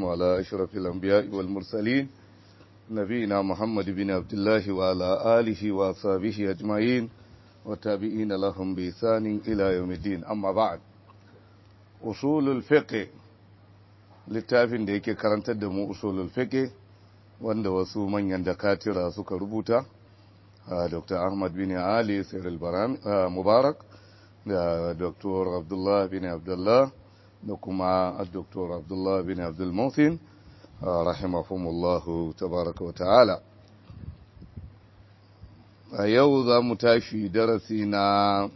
على أشرف الأنبياء والمرسلين نبينا محمد بن عبد الله وعلى آله وصحبه أجمعين وتابعين لهم بإحسان إلى يوم الدين. أما بعد، أصول الفقه littafin da yake karantar da mu usulul fiqh wanda wasu manyan dakatira suka rubuta, Dr. Ahmad bin Ali Siril Mubarak da Dr. Abdullah bin Abdullah da kuma Dr. Abdullah bin Abdul Muhsin rahimahumullahu tabaraka wa ta'ala. A yau za mu tashi darasi na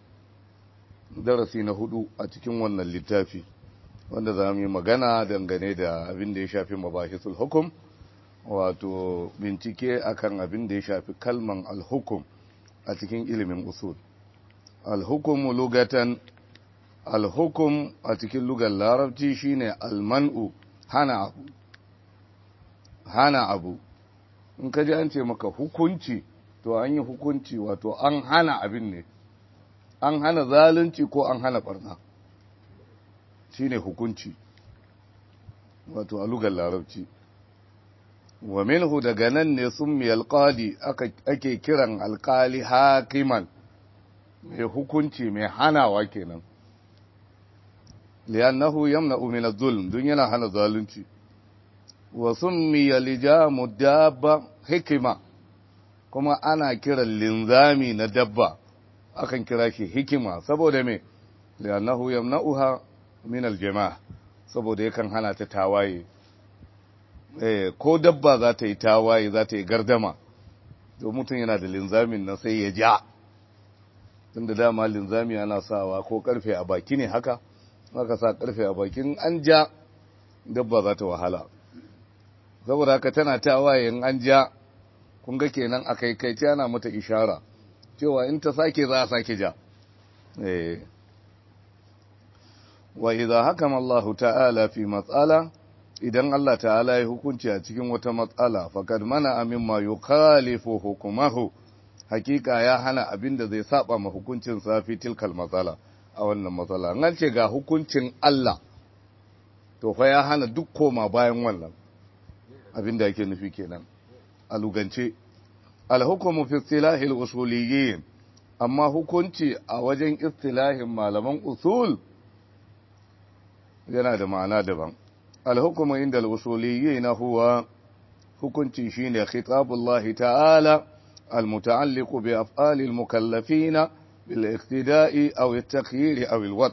hudu a cikin wannan littafi, wanda za mu yi magana dangane da abin da ya shafi mabahisul hukum, wato bincike akan abin da ya shafi kalman alhukum a cikin ilimin usul. Alhukum lugatan, alhukum a cikin lugar larabci shine alman'u, hana abu. In ka ji an ce maka hukunci, to an yi hukunci, wato an hana abin ne, an hana zalunci ko an hana barna, shine hukunci, wato a lugar larabci. Wa minhu, daga nan ne summi alqadi, ake kiran alkali hakiman, mai hukunci, mai hanawa kenan, li'annahu yamna'u min az-zulm, dun yana hana zalunci. Wa summi lijamu dabba hikima, kuma ana kiran linzami na dabba, akan kira shi hikima, saboda me? Li'annahu yamna'uha min al-jama', saboda yakan hana ta tawaye. Ko dabba za ta yi tawaye, za ta yi gardama, to mutum yana da linzamin na sai ya ja, tunda dama linzami ana sawa ko karfe a baki ne, haka sa karfe a bakin, an ja dabba za ta wahala, saboda haka tana tawaye in an ja, kun ga kenan a kai ana mata ishara cewa in ta sake za a sake ja. Wa idza hakama Allah ta'ala fi mas'ala, idan Allah ta'ala ya hukunci a cikin wata matsala, faqad mana mimma yukhalifu hukumahu, hakika ya hana abin da zai saba ma hukuncin sa fi tilkal matsala, a wannan matsala. An ce ga hukuncin Allah, to fa ya hana duk koma bayan wannan abin da yake nufi kenan a lugance. Al-hukmu fi istilahi al-usuliyyin, amma hukunci a wajen istilahin malaman usul yana da ma'ana daban. Al-hukmu inda al-usuliyyin huwa, hukunci shine khitabullahi ta'ala al-muta'alliqu bi af'ali al-mukallafina bil iqtida'i aw at-takhyir aw al-wad'.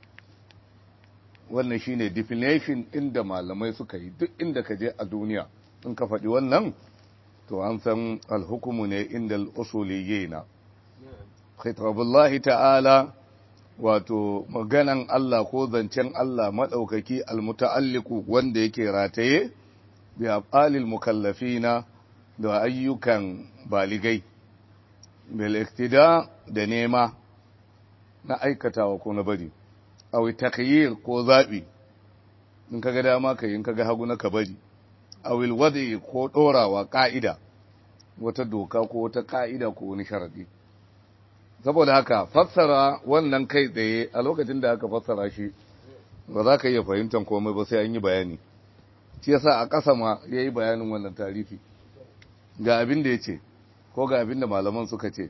Wannan shine definition inda malamai suka yi. Duk inda ka je a duniya in ka faɗi wannan, to an san al-hukmu ne inda al-usuliyyin. Khitabullahi ta'ala, wato maganan Allah ko zancen Allah maɗaukaki, almuta'alliku, wanda yake rataye bi af'alil mukallafina, da ayyukan baligai, bil iktida, da nema na aikatawa ko na bari, aw takhyir, ko zabi, in kaga dama kai, in kaga hagu na ka bari, aw al wadi, ko dorawa ka'ida, wata doka ko wata ka'ida ko wani sharadi. Saboda haka fassara wannan kai tsaye, a lokacin da aka fassara shi ba za ka iya fahimtar komai ba, sai an yi bayani. Shi yasa a ƙasa ma ya yi bayanin wannan tarifi, ga abin da ya ce ko ga abin da malaman suka ce.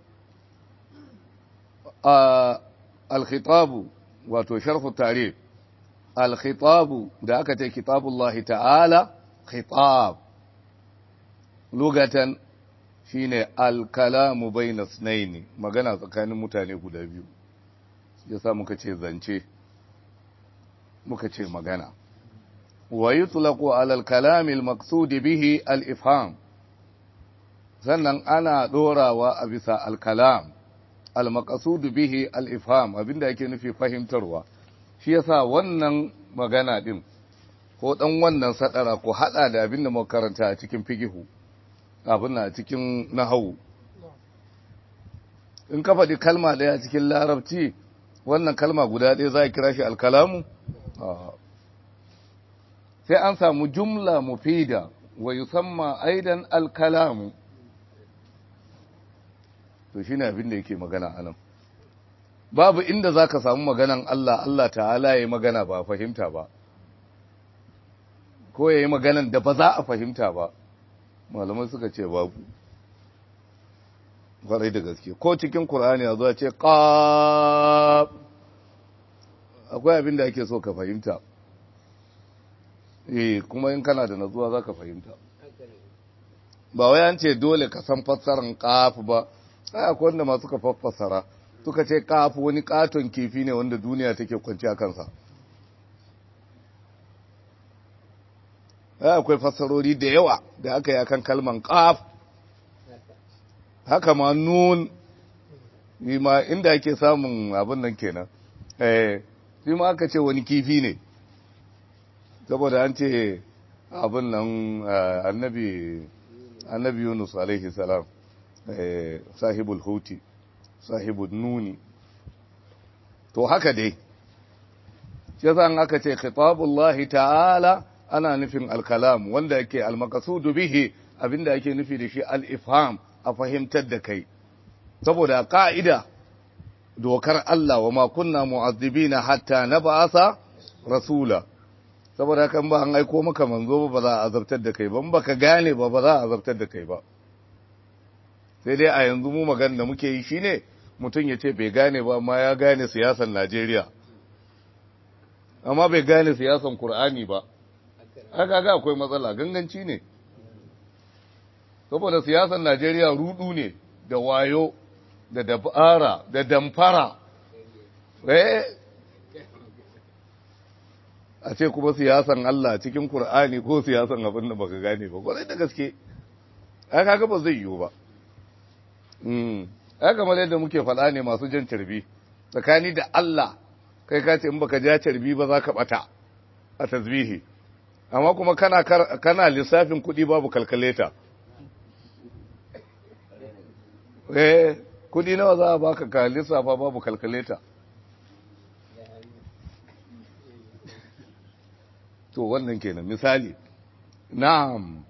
Al-khitabu, wato sharhu tarif, al-khitabu da aka ce kitabullahi ta'ala, khitab lugatan shine al-kalamu bayna ithnaini, magana tsakanin mutane guda biyu. Yasa muka ce zance, muka ce magana. Wa yutlaqu ala al-kalam al-maqsud bihi al-ifham, sannan ana dorawa a bisa al-kalam al-maqsud bihi al-ifham, abinda yake nufi fahimtarwa. Shi yasa wannan magana din ko dan wannan sadara ko hada da abinda muka karanta a cikin fiqhu, abin na cikin nahawu. In ka faɗi kalma ɗaya cikin larabci, wannan kalma guda ɗaya za a kira shi alkalamu? Sai an samu jumla mufida, wa yusamma aidan alkalamu. To shi ne abin da yake magana a nan. Babu inda za ka samu maganan Allah ta'ala ya yi magana ba fahimta ba. ko ya yi maganan da ba za a fahimta ba malamai suka ce babu farai da gaske ko cikin Kur'ani a zuwa ce ƙaf akwai abin da ake so ka fahimta kuma in kana da natsuwa za ka fahimta ba wai an ce dole ka san fassarar ƙaf ba sai akwai wanda masu ka fassara suka ce ƙaf wani ƙaton kifi ne wanda duniya take kwanci a kansa akwai fassarori da yawa da aka yi akan kalman ƙaf haka ma nun ma inda ake samun abin nan kenan shi ma aka ce wani kifi ne saboda an ce abin nan annabi Yunus alaihi salam sahibul huti sahibul nuni to haka dai shi yasa an aka ce khitabullahi ta'ala ana nufin alkalam wanda yake almaqsudu bihi abinda ake nufi da shi al-ifham a fahimtar da kai saboda ka'ida dokar Allah wa ma kunna mu'azzibina hatta nab'atha rasula saboda kan ba an aiko maka manzo ba za a azabtar da kai ba baka gane ba za a azabtar da kai ba sai dai a yanzu mu magana da muke yi shine mutum ya ce bai gane ba amma ya gane siyasar Najeriya amma bai gane siyasar Kur'ani ba haka ga akwai matsala ganganci ne saboda siyasar Najeriya rudu ne da wayo da dabara da damfara a ce kuma siyasan Allah cikin Kur'ani ko siyasan abin da baka gane ba kwarai da gaske ai kaga ba zai yiwu ba ai kamar yadda muke faɗa ne masu jan carbi tsakani da Allah kai ka ce in baka ja carbi ba za ka bata a tasbihi amma kuma kana lissafin kuɗi babu kalkuleta kuɗi nawa za a baka ka lissafa babu kalkuleta to wannan kenan misali na'am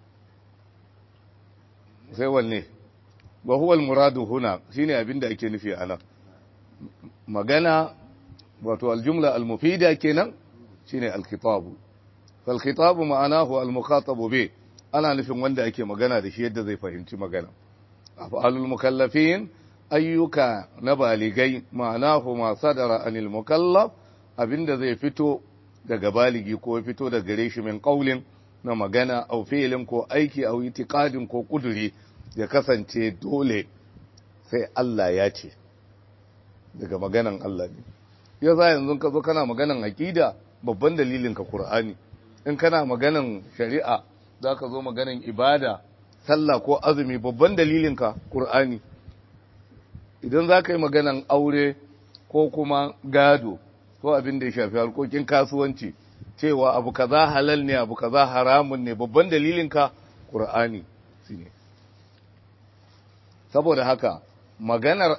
sai wanne wa huwa al-muradu huna shine abinda ake nufi anan magana wato al-jumla al-mufida kenan shine al-khitab fal-khitab ma'anahu al-mukhatab bi ana nufin wanda ake magana da shi yadda zai fahimci magana af'alul mukallafin ayyuka na baligai ma'anahu ma sadara anil mukallaf abinda zai fito daga baligi ko fito daga gare shi min qaulin na magana au fi'lin ko aiki au itiqadin ko kuduri ya kasance dole sai Allah ya ce daga maganan Allah ne yasa yanzu ka zo kana maganan aqida babban dalilin ka Qur'ani in kana maganan shari'a zaka zo maganan ibada sallah ko azumi babban dalilin ka Qur'ani idan zaka yi maganan aure ko kuma gado ko abin da ya shafi harkokin kasuwanci cewa abu kaza halal ne abu kaza haramun ne babban dalilin ka Qur'ani shine saboda haka maganar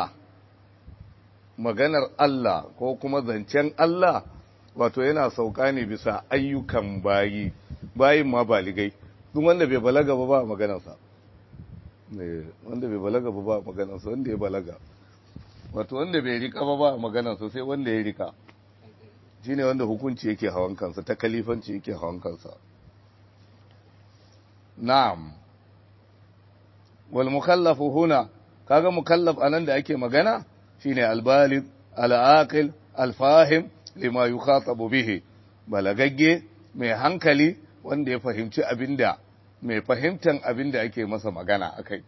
Allah ko kuma zancen Allah wato yana sauka ne bisa ayyukan bayin ma baligai duk wanda bai balaga ba maganarsa wanda bai balaga ba maganarsa wanda ya balaga wato wanda bai rika ba maganarsa sai wanda ya rika shine wanda hukunci yake hawan kansa ta kalifanci yake hawan kansa na'am wal mukallafu huna kaga mukallaf anan da ake magana shine albaligh alaqil alfahim lima yukhatabu bihi balagagge mai hankali wanda ya fahimci abinda mai fahimtan abinda ake masa magana akai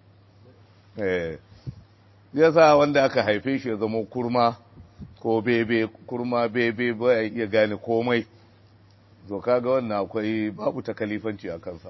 yasa wanda aka haife shi ya zama kurma ko bebe kurma bebe ba ya iya gane komai zo kaga wannan akwai babu takalifanci a kansa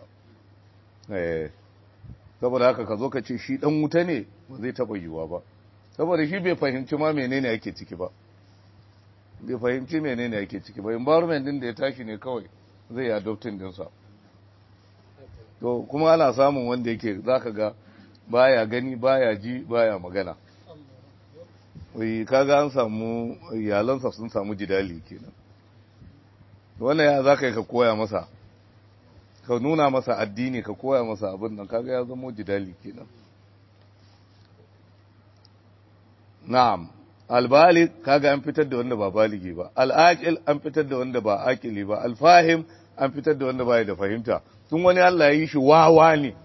saboda haka ka zo ka ce shi dan wuta ne ba zai taba yiwa ba saboda shi bai fahimci ma menene yake ciki ba bai fahimci menene yake ciki ba environment din da ya tashi ne kawai zai adopting din sa to kuma ana samun wanda yake zaka ga baya gani baya ji baya magana wai kaga an samu iyalansa sun samu jidali kenan wannan ya zaka yi ka koya masa ka nuna masa addini ka koya masa abin nan kaga ya zama jidali kenan na'am albalig kaga an fitar da wanda ba baligi ba al'aqil an fitar da wanda ba aqili ba alfahim an fitar da wanda bai da fahimta tun wani Allah ya yi shi wawa ne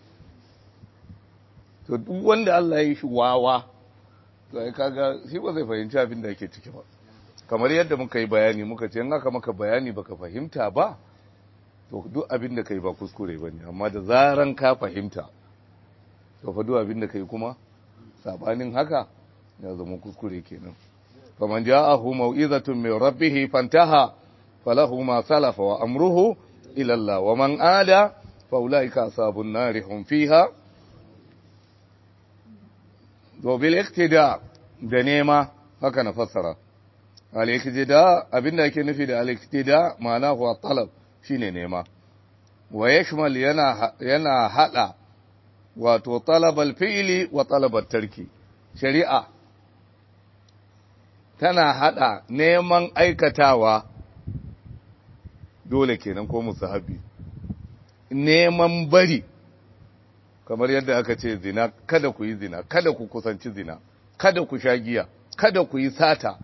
to duk wanda Allah ya yi shi wawa to ai kaga shi ba zai fahimci abin da yake ciki ba kamar yadda muka yi bayani muka ce in aka maka bayani baka fahimta ba to duk abin da kai ba kuskure bane amma da zaran ka fahimta to fa duk abin da kai kuma sabanin haka ya zama kuskure kenan faman ja'ahu mau'izatun min rabbih fantaha falahu ma salafa wa amruhu ila Allah wa man ada fa ulaika ashabun nar hum fiha wa bil iqtida da nema haka na fassara al iqtida abinda yake nufi da al iqtida ma'ana huwa talab shine nema wa yashmal yana hada wato talabal fi'li wa talabat tarki shari'a tana hada neman aikatawa dole kenan ko musahabi neman bari kamar yadda aka ce zina kada ku yi zina kada ku kusanci zina kada ku sha giya kada ku yi sata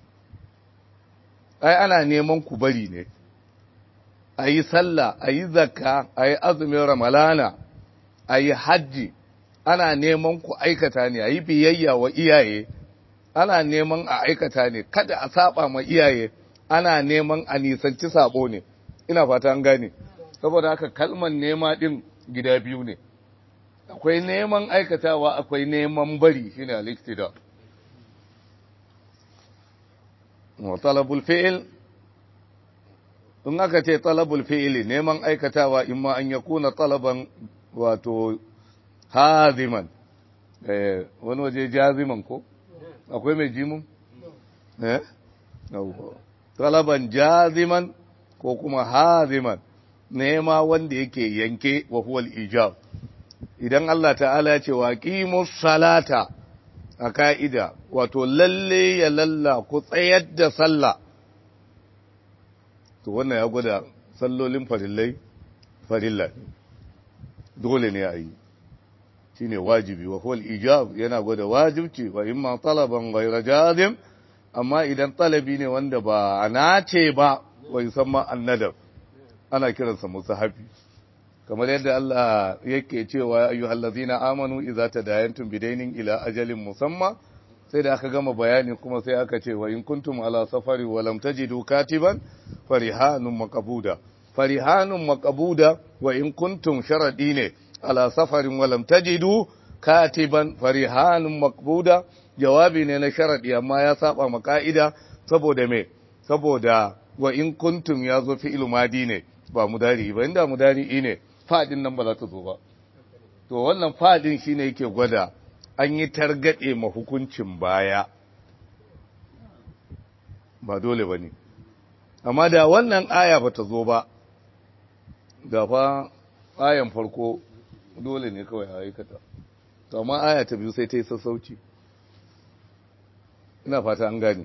ai ana neman ku bari ne ayi sallah ayi zakka ayi azumin ramalana ayi hajji ana neman ku aikata ne ayi biyayya wa iyaye ana neman a aikata ne kada a saba ma iyaye ana neman a nisanci sabo ne ina fata an gane saboda haka kalmar nema din gida biyu ne akwai neman aikatawa akwai neman bari shine al-iktida wa talabul fi'l in aka ce talabul fi'l neman aikatawa imma an yakuna talaban wato haziman wani waje jaziman ko akwai mai jimun talaban jaziman ko kuma haziman nema wanda yake yanke wa huwal ijab idan Allah ta'ala ya ce wa qimus salata a ka'ida wato lalle ya lalla ku tsayar da sallah to wannan ya gwada sallolin farilla dole ne a yi shine wajibi wa huwal ijab yana gwada wajibci wa imma talaban ghayra jazim amma idan talabi ne wanda ba nace ba wa yusamma annadab ana kiransa musahabi kamar yadda Allah yake cewa ayyuhallazina amanu idza tadayantum bidainin ila ajalin musamma sai da aka gama bayani kuma sai aka ce wa in kuntum ala safari wa lam tajidu katiban farihanun maqbuda wa in kuntum sharadi ne ala safarin wa lam tajidu katiban farihanun maqbuda jawabi ne na sharadi amma ya saba ma ka'ida saboda me saboda wa in kuntum yazo fi'il madi ne ba mudari ba inda mudari ne fadin nan ba za ta zo ba to wannan fadin shine yake gwada an yi targade ma hukuncin baya ba dole bane amma da wannan aya ba ta zo ba da fa ayan farko dole ne kawai a aikata to amma aya ta biyu sai ta yi sassauci ina fata an gane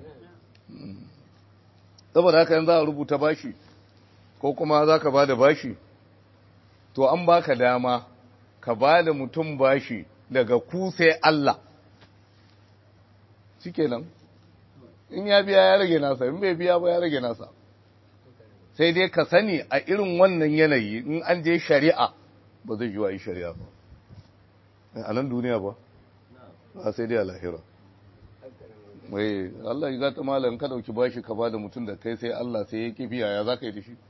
saboda haka yanzu za a rubuta bashi ko kuma za ka ba da bashi to an baka dama ka ba da mutum bashi daga ku sai Allah shikenan in ya biya ya rage nasa in bai biya ba ya rage nasa sai dai ka sani a irin wannan yanayi in an je shari'a ba zai yi wa yi shari'a ba a nan duniya ba ba sai dai a lahira mai Allah ya zata malam ka dauki bashi ka ba da mutum da kai sai Allah sai ya kifiya ya za ka yi da shi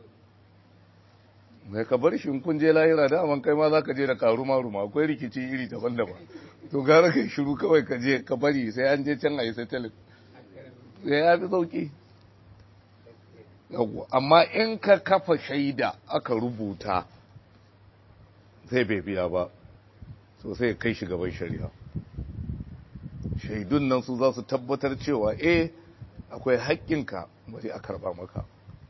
mai ka bar shi kun je lahira da man kai ma za ka je da karuma akwai rikici iri daban-daban to gara kai shiru kawai ka je ka bari sai an je can a yi settling sai ya fi sauki amma in ka kafa shaida aka rubuta sai bai biya ba so sai kai shi gaban shari'a shaidun nan su za su tabbatar cewa akwai haƙƙinka bari a karɓa maka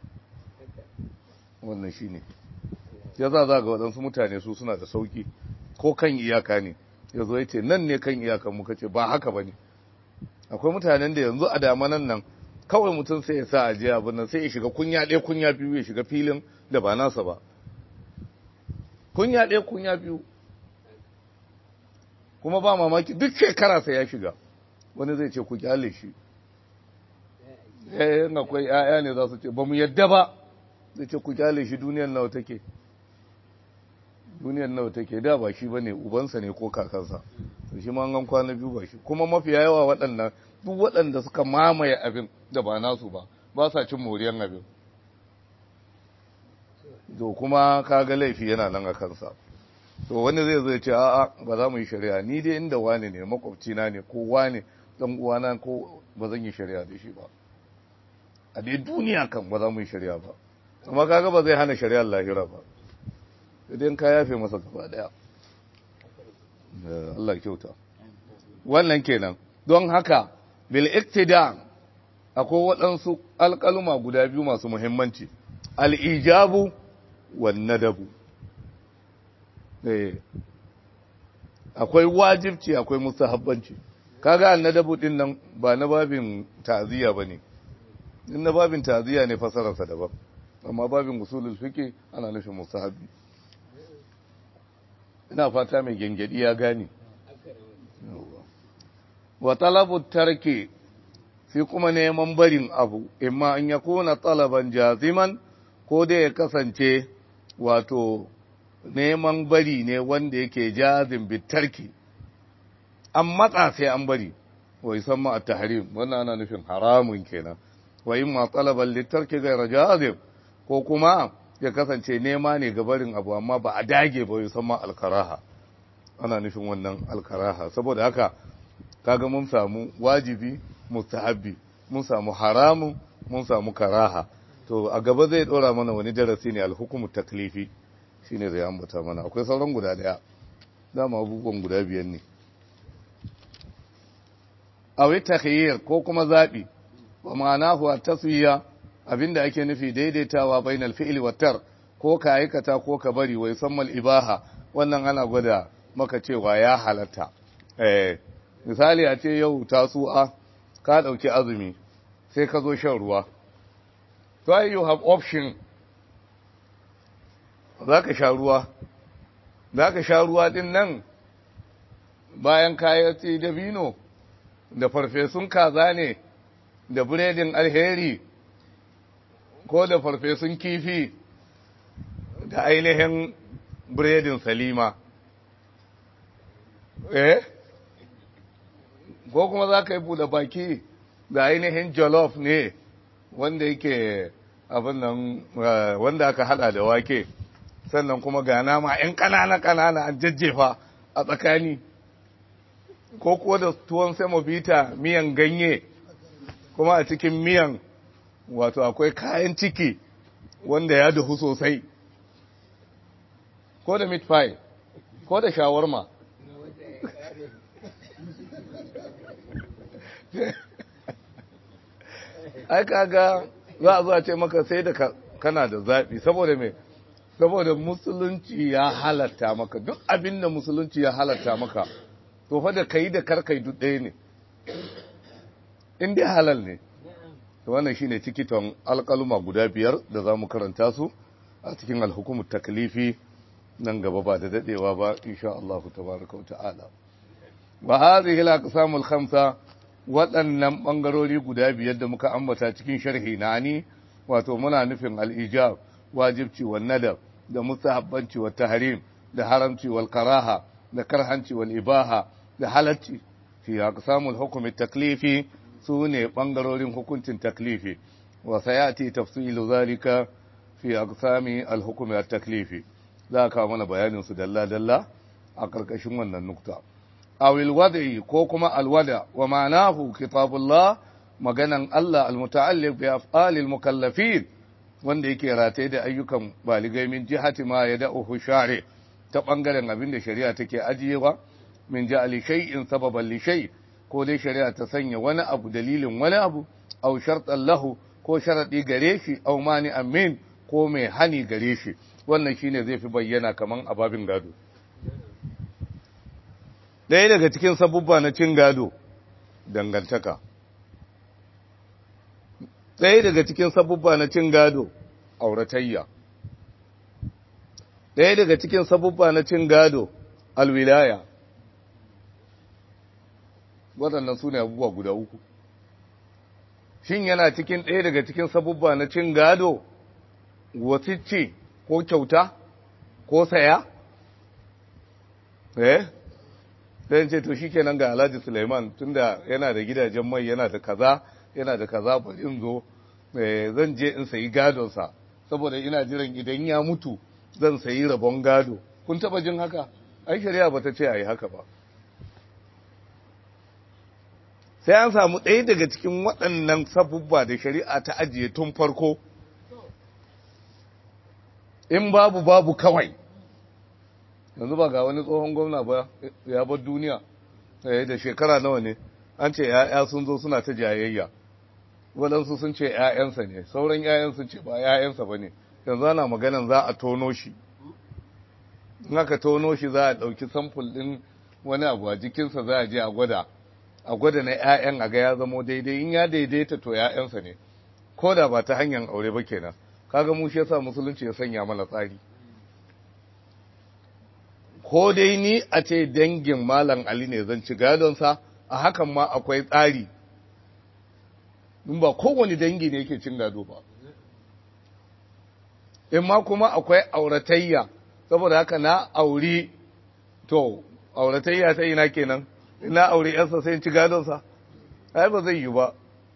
wannan shi ne ya za ga waɗansu mutane su suna da sauƙi ko kan iyaka ne ya zo ya ce nan ne kan iyakan muka ce ba haka ba ne akwai mutanen da yanzu a damanan nan kawai mutum sai ya sa a jiya abin nan sai ya shiga kunya ɗaya kunya biyu ya shiga filin da ba nasa ba kunya ɗaya kunya biyu kuma ba mamaki duk shekara sai ya shiga wani zai ce ku kyale shi akwai 'ya'ya ne za su ce ba mu yadda ba zai ce ku kyale shi duniyar nawa take da ba shi bane ubansa ne ko kakansa to shi ma an kwana biyu ba shi kuma mafiya yawa waɗannan duk waɗanda suka mamaye abin da ba nasu ba sa cin moriyan abin to kuma kaga laifi yana nan a kansa to wani zai ce a'a ba za mu yi shari'a ni dai inda wani ne makwabcina ne ko wani dan uwana ko ba zan yi shari'a da shi ba a dai duniya kan ba za mu yi shari'a ba amma kaga ba zai hana shari'ar lahira ba idan ka yafe masa gaba daya Allah kyauta wannan kenan don haka bil iktida akwai waɗansu alƙaluma guda biyu masu muhimmanci al-ijabu wan nadabu akwai wajibci akwai mustahabbanci kaga annadabu din nan ba na babin ta'ziya bane in na babin ta'ziya ne fasararsa daban amma babin usulul fiqh ana nufin mustahabbi ina fata mai gengedi ya gane wa talabu tarki sai kuma neman barin abu imma an yakuna talaban jaziman ko da ya kasance wato neman bari ne wanda yake jazim bitarki an matsa sai an bari wa yusamma at-tahrim wannan ana nufin haramun kenan wa imma talaban litarki ghayra jazim ko kuma ya kasance nema ne ga barin abu amma ba a dage ba yusamma al-karaha ana nufin wannan al-karaha saboda haka kaga mun samu wajibi mustahabbi mun samu haramun mun samu karaha to a gaba zai dora mana wani darasi ne al-hukmu taklifi shine zai ambata mana akwai sauran guda daya dama abubuwan guda biyan ne awi takhyir ko kuma zabi wa ma'anahu at-taswiya abinda ake nufi daidaitawa bainal fi'li wat tar ko ka aikata ko ka bari wai sammal ibaha wannan ana gwada maka cewa ya halatta misali a ce yau tasu'a ka dauki azumi sai ka zo shan ruwa so you have option zaka sha ruwa din nan bayan kayaci da vino da farfesun kaza ne da biredin alheri ko da farfesun kifi da ainihin biredin salima ko kuma za ka yi buɗe baki da ainihin jollof ne wanda yake abin nan wanda aka hada da wake sannan kuma ga nama 'yan ƙanana an jajjefa a tsakani ko kuwa da tuwon semobita miyan ganye kuma a cikin miyan wato akwai kayan ciki wanda ya dahu sosai ko da meat pie ko da shawarma ai kaga za a zuwa ce maka sai da kana da zaɓi saboda me saboda musulunci ya halatta maka duk abin da musulunci ya halatta maka to fa da kai da karkai duk ɗaya ne in dai halal ne to wannan shine tikiton alƙaluma guda biyar da zamu karanta su a cikin alhukumut taklifi nan gaba ba da dadewa ba insha Allah tabaaraka wa ta'ala wa hadhihi al-aqsamul khamsa waɗannan bangarori guda biyar da muka ambata cikin sharhi na ni wato muna nufin al-ijab wajibci wan nadab da mustahabbanci wa tahrim da haramci wal karaha da karhanci wal ibaha da halacci fi aqsamul hukm at-taklifi sune bangarorin hukuncin taklifi wa sayati tafsilu zalika fi aqsami al-hukm at-taklifi za ka mana bayanin su dalla dalla a karkashin wannan nukta awil wad'i ko kuma al-wada wa ma'anahu kitabullah maganan Allah al-muta'alliq bi af'alil mukallafin wanda yake rataye da ayyukan baligai min jihati ma yada'uhu shari ta bangaren abin da shari'a take ajiyewa min ja'ali shay'in sababan li shay ko dai shari'a ta sanya wani abu dalilin wani abu aw shartan lahu ko sharadi gare shi aw mani'an min ko mai hani gare shi wannan shine zai fi bayyana kaman ababin gado ɗaya daga cikin sabubba na cin gado dangantaka ɗaya daga cikin sabubba na cin gado auratayya ɗaya daga cikin sabubba na cin gado alwilaya waɗannan su ne abubuwa guda uku shin yana cikin ɗaya daga cikin sabubba na cin gado wasicce ko kyauta ko saya sai ce to shikenan ga Alhaji Suleiman tunda yana da gidajen mai yana da kaza bari in zo zan je in sayi gadonsa saboda ina jiran idan ya mutu zan sayi rabon gado kun taba jin haka ai shari'a bata ce ayi haka ba sai an samu ɗaya daga cikin waɗannan sabubba da shari'a ta ajiye tun farko in babu kawai yanzu ba ga wani tsohon gwamna ba ya bar duniya da shekara nawa ne an ce ‘ya'ya sun zo suna ta jayayya waɗansu sun ce ‘ya'yansa ne sauran ‘ya'yan sun ce ba ‘ya'yansa ba ne yanzu ana maganan za a tono shi in aka tono shi za a ɗauki samfur ɗin wani abu a jikinsa za a je a gwada na ‘ya'yan a ga ya zamo daidai in ya daidaita to ‘ya'yansa ne ko da ba ta hanyar aure ba kenan kaga mu shi yasa musulunci ya sanya mana tsari ko dai ni a ce dangin Malam Ali ne zan ci gadonsa a hakan ma akwai tsari in ba kowane dangi ne yake cin gado ba in ma kuma akwai auratayya saboda haka na auri to auratayya ta ina kenan ina auri yarsa sai ci gadonsa ai ba zai yi ba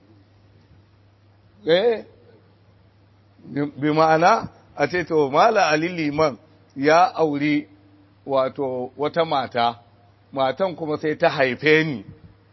bi ma'ana a ce to Malam Ali liman ya auri wato wata matan kuma sai ta haife ni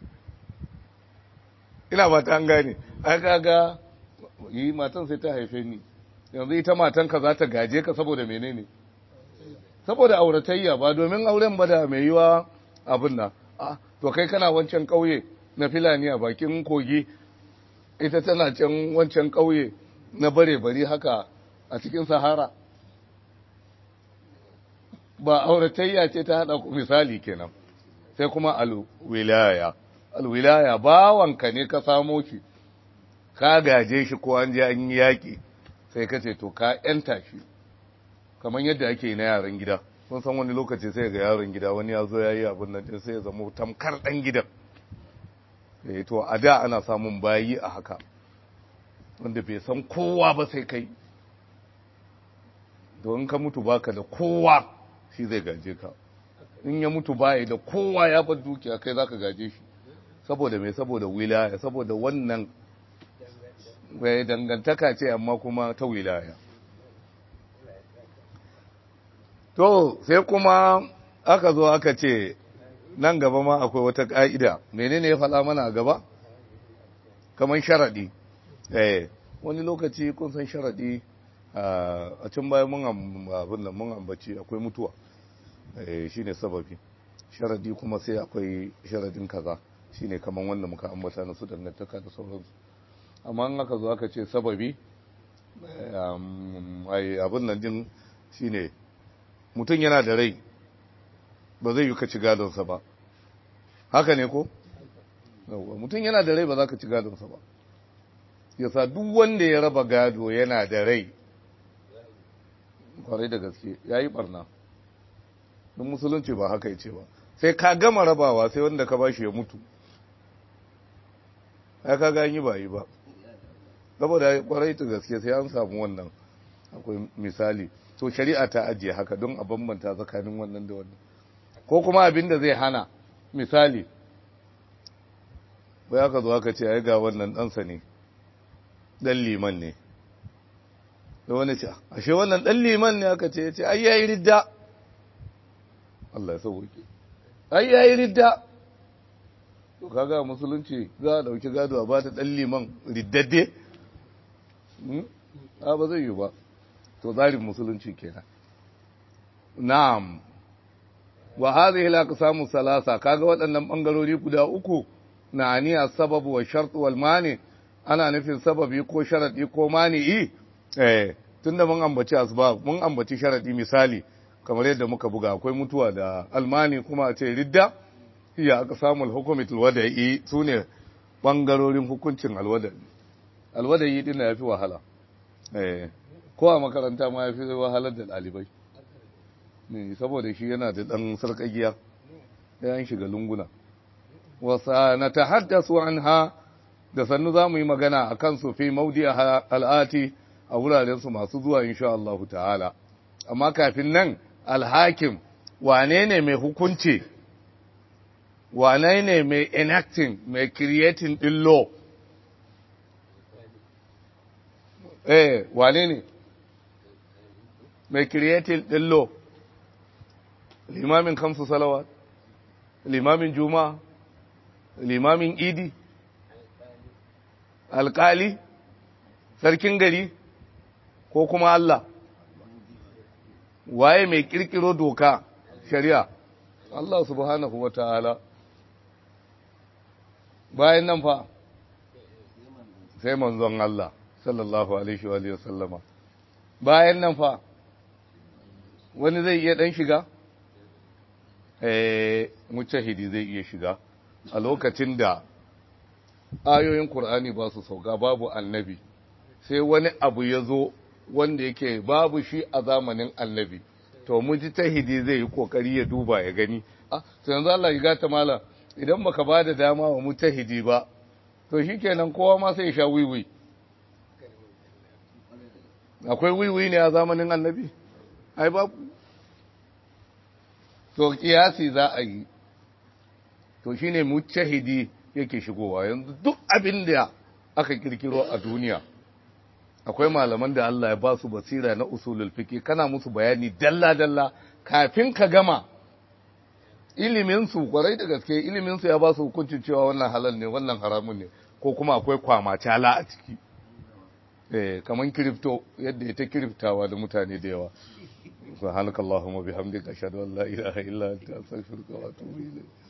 ina ba ta an gane ai kaga yi matan sai ta haife ni yanzu ita matanka za ta gaje ka saboda menene saboda auratayya ba domin auren ba da mai yiwa abin nan to kai kana wancan kauye na Filani a bakin kogi ita tana can wancan kauye na bare haka a cikin Sahara ba auratayya ce ta hada ku misali kenan sai kuma alwilaya bawanka ne ka samo shi ka gaje shi ko an je an yi yaki sai ka ce to ka yanta shi kamar yadda ake yi na yaran gida kun san wani lokaci sai ga yaran gida wani ya zo ya yi abin nan sai ya zama tamkar dan gidan to a da ana samun bayi a haka wanda bai san kowa ba sai kai don ka mutu baka da kowa shi zai gaje ka in ya mutu baya da kowa ya bar dukiya kai zaka gaje shi saboda me saboda wilaya saboda wannan bai dangantaka ce amma kuma ta wilaya to sai kuma aka zo aka ce nan gaba ma akwai wata ka'ida menene ya faɗa mana a gaba kamar sharadi wani lokaci kun san sharadi a can bayan mun ambaci akwai mutuwa shine sababi sharadi kuma sai akwai sharadin kaza shine kaman wanda muka ambata na su dangantaka da sauransu amma in aka zo aka ce sababi abin nan din shine mutum yana da rai ba zai yi ka ci gadonsa ba haka ne ko mutum yana da rai ba za ka ci gadonsa ba yasa duk wanda ya raba gado yana da rai kwarai da gaske ya yi barna don musulunci ba haka yace ba sai ka gama rabawa sai wanda ka bashi ya mutu ya ka gani ba yi ba saboda kwarai da gaske sai an samu wannan akwai misali to shari'a ta ajiye haka don a bambanta tsakanin wannan da wannan ko kuma abin da zai hana misali bai aka zo aka ce ai ga wannan ɗansa ne ɗan liman ne da wani ce ashe wannan ɗan liman ne aka ce ya ce ai yayi ridda Allah ya sauke ai yayi ridda to kaga musulunci za a dauki gado a bata ɗan liman riddadde ba zai yi ba to zarin musulunci kenan na'am wa hadhihi al-aqsamu salasa kaga waɗannan bangarori guda uku na aniya sababu wa shart wal mani ana nufin sababi ko sharadi ko mani'i tunda mun ambaci asbab mun ambaci sharadi misali kamar yadda muka buga akwai mutuwa da almani kuma a ce ridda hiya aqsamul hukumatul wada'i sune bangarorin hukuncin alwada'i din da yafi wahala ko a makaranta ma yafi wahalar da dalibai ne saboda shi yana da dan sarkagiya yayin shiga lunguna wasa natahaddasu anha da sannu zamu yi magana akan su fi mawdi'a al'ati a wurarensu masu zuwa insha Allah ta'ala. Amma kafin nan alhakim wane ne mai hukunci, wane ne mai enacting, mai creating din law? Wane ne mai creating din law? Limamin kamsu salawat, limamin juma'a, limamin idi, alƙali, sarkin gari, ko kuma Allah? Waye mai kirkiro doka shari'a? Allah subhanahu wa ta'ala. Bayan nan fa sai manzon Allah sallallahu alaihi wa sallama. Bayan nan fa wani zai iya dan shiga? Mujtahidi zai iya shiga a lokacin da ayoyin Qur'ani ba su sauka, babu annabi, sai wani abu ya zo wanda yake babu shi a zamanin annabi, to mujtahidi zai yi kokari ya duba ya gani. To yanzu Allah ya ta mala, idan baka ba da dama wa mujtahidi ba, to shikenan kowa ma sai ya sha wiwi. Akwai wiwi ne a zamanin annabi? Ai babu. To kiyasi za a yi, to shine mujtahidi yake shigowa. Yanzu duk abin da aka kirkiro a duniya, akwai malaman da Allah ya ba su basira na usulul fiqh, kana musu bayani dalla dalla kafin ka gama. Ilimin su kwarai da gaske, ilimin su ya ba su hukuncin cewa wannan halal ne, wannan haramun ne, ko kuma akwai kwamacala a ciki. Kaman kirifto, yadda ita kiriftawa da mutane da yawa. Subhanakallahumma bihamdika ashhadu an la ilaha illa anta astaghfiruka wa atubu ilayk.